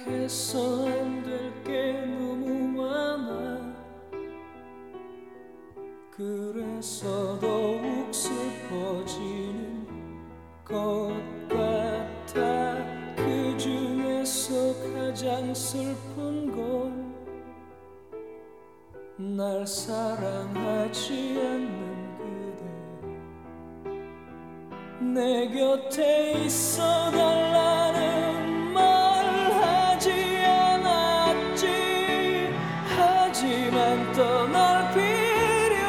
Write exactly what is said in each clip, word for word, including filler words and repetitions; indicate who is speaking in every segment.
Speaker 1: 해서 안 될 게 너무 많아. 그래서 더욱 슬퍼지는 것 같아. 그 중에서 가장 슬픈 건 날 사랑하지 않는 그대, 내 곁에 있어 달라는 말 하지 않았지. 하지만 떠날 필요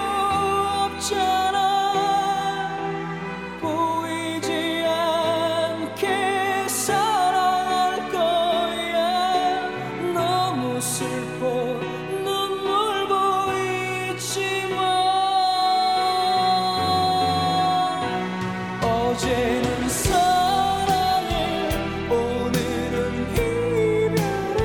Speaker 1: 없잖아. 보이지 않게 사랑할 거야. 너무 슬퍼 눈물 보이지만 어제는 사랑해, 오늘은 이별해.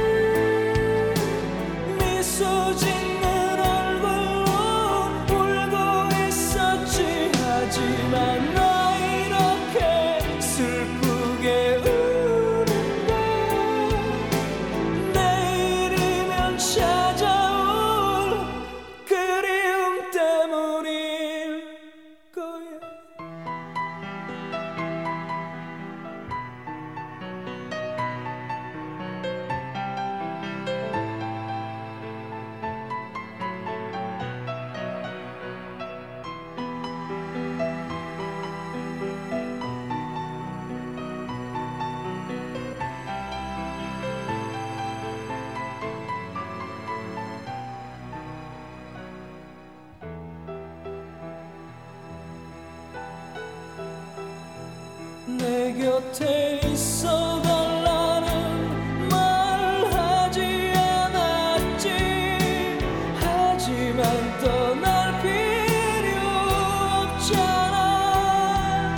Speaker 1: 미소 짓는 얼굴로 울고 있었지. 하지만 나 이렇게 슬프게 우는데 내일이면 찾아올 그리움 때문일 거야. 내 곁에 있어 달라는 말 하지 않았지. 하지만 떠날 필요 없잖아.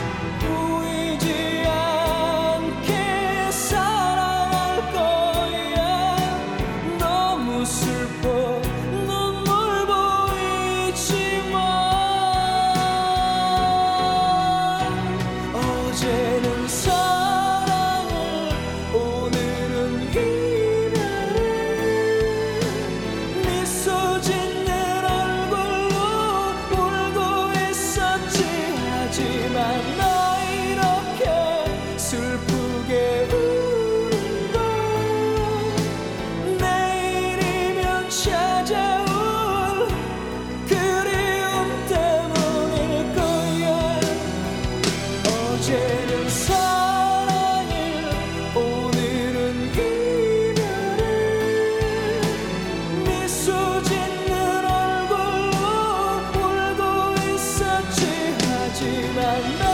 Speaker 1: 보이지 않게 사랑할 거야. 너무 슬퍼 눈물 보이지만 어제는 사랑을, 오늘은 이별을. 미소 짓는 얼굴로 울고 있었지. 하지만 나 이렇게 슬프게 우는 건 내일이면 찾아올 그리움 때문일 거야. 어제는 사랑일, 오늘은 이별을. 미소 짓는 얼굴로 울고 있었지. 하지만 나